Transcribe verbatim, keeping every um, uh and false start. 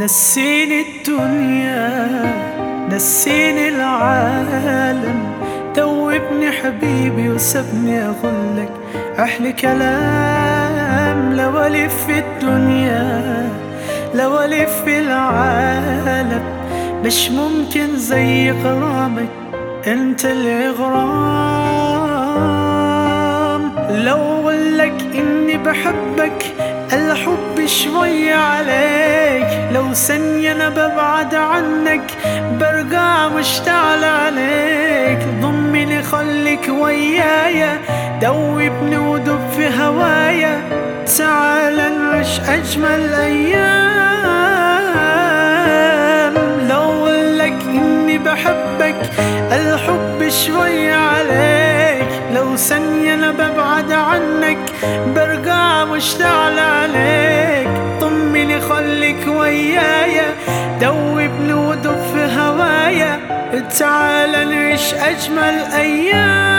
نسيني الدنيا، نسيني العالم، دوبني حبيبي وسبني أقولك أحلى كلام. لو ألف في الدنيا، لو ألف في العالم، مش ممكن زي غرامك انت الإغرام. لو أقولك إني بحبك الحب شوية عليك، لو ثانية أنا ببعد عنك برجع مشتعل عليك. ضمني خليك ويايا، دوبني ودب في هوايا، تعال نعيش أجمل أيام. لو أقولك إني بحبك الحب شوية عليك، لو ثانية أنا ببعد عنك برجع مشتعل عليك. طمني خليك ويايا، دوبني ودب في هوايا، تعال نعيش أجمل أيام.